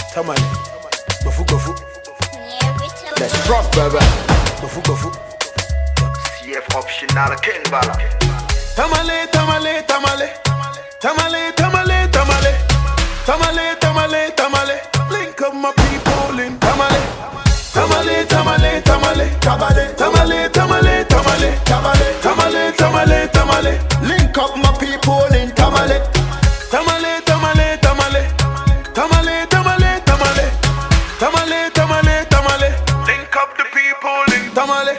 Tamale, Gofu. Let's rock, baby. Gofu. CF optional King Bala. Tamale. Link up my people in Tamale. Link up my people in Tamale. Link up the people in Tamale.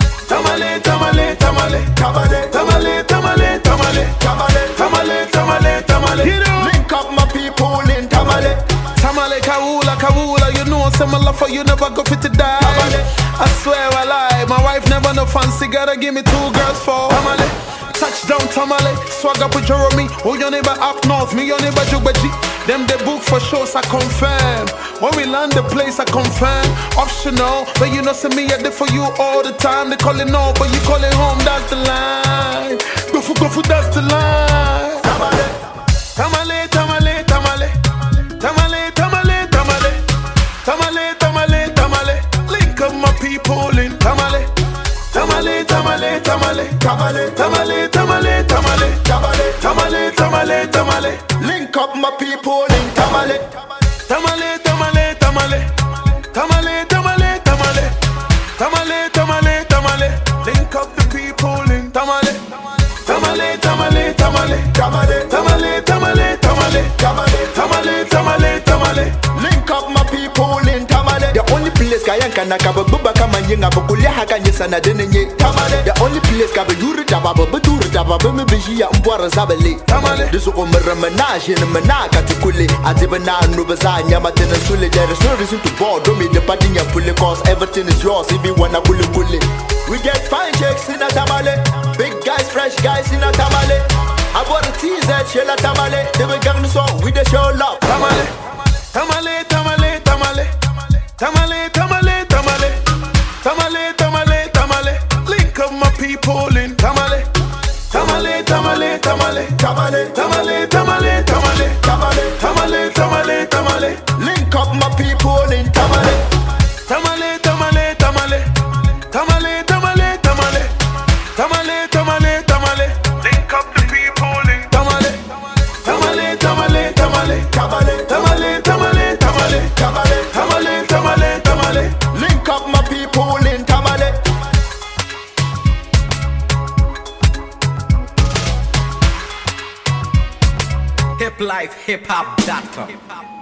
Link up my people in Tamale. Tamale, Kawula, you know some love for you never go fit to die. I swear I lie, my wife never no fancy, gotta give me 2 girls for Tamale. Touchdown Tamale, swag up with Jeremy. Oh, your neighbor up north, me your neighbor Jubaji. Them they book for shows, I confirm. When we land the place, I confirm. Optional, but you know see me I did for you all the time. They call it no, but you call it home, that's the line. Gofu, that's the line. Tamale. Link up my people in Tamale. Link up my people in Tamale. Link up the people in Tamale. Link up my people in Tamale. The only place Kayanka Nakaba Bubaka Manyanga Bukulia Hakanyasana Denye Tamale. The only place Kaba Yuri Daba Batur Daba Bimibia Mbwara Zabale Tamale. This is Menage in Manaka to Kuli Atibana Nubazanya Matena Sule. There is no reason to board me the Padina Puli cause everything is yours if you wanna Kuli. We get fine checks in a Tamale. Big guys, fresh guys in a Tamale. I bought a teaser, Shella Tamale. They were going to song with the show love. Tamale. Link up my people in Tamale. Link up my people in Tamale. Link up the people in Tamale. Link up my people in Tamale. Hiplifehip-hop.com